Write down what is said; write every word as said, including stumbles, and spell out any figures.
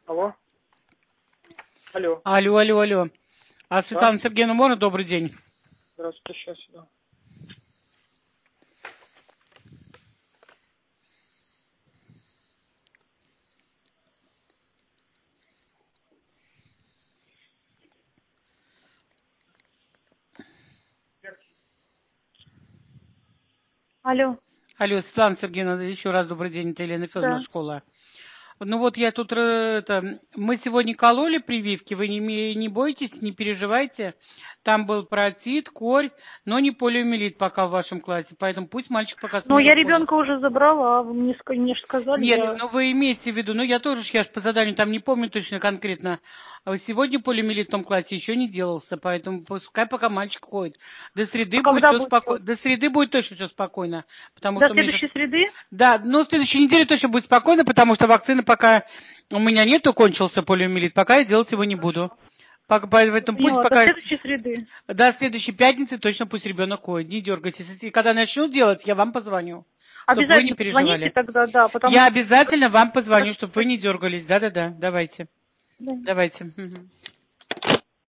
Алло. Алло. Алло, алло, алло. А Светлана Да? Сергеевна, можно добрый день? Здравствуйте, сейчас, да. Алло. Алло, Светлана Сергеевна, еще раз добрый день, это Елена Федоровна, Да. школа. Ну вот я тут, э, это, мы сегодня кололи прививки, вы не, ме- не бойтесь, не переживайте. Там был протит, корь, но не полиомиелит пока в вашем классе, поэтому пусть мальчик пока Ну, смело я ходит. ребенка уже забрала, а вы мне, ска- мне ж сказали, Нет, я... ну вы имеете в виду, ну я тоже, ж- я же по заданию там не помню точно конкретно. А вот сегодня полиомиелит в том классе еще не делался, поэтому пускай пока мальчик ходит. До А среды будет когда все будет спокойно. делать? До среды будет точно все спокойно, потому До что у меня сейчас... следующей среды? Да, но в следующей неделе точно будет спокойно, потому что вакцины пока у меня нету, кончился полиомиелит, пока я делать его не буду. Пока, поэтому пусть Поняла, до пока следующей среды. до следующей пятницы точно пусть ребенок ходит, не дергайтесь. И когда начнут делать, я вам позвоню, чтобы вы не Обязательно позвоните переживали. тогда, да, потому Я что... обязательно вам позвоню, Хорошо, чтобы вы не спасибо. дергались. Да-да-да, давайте. Да. Давайте. Мгм.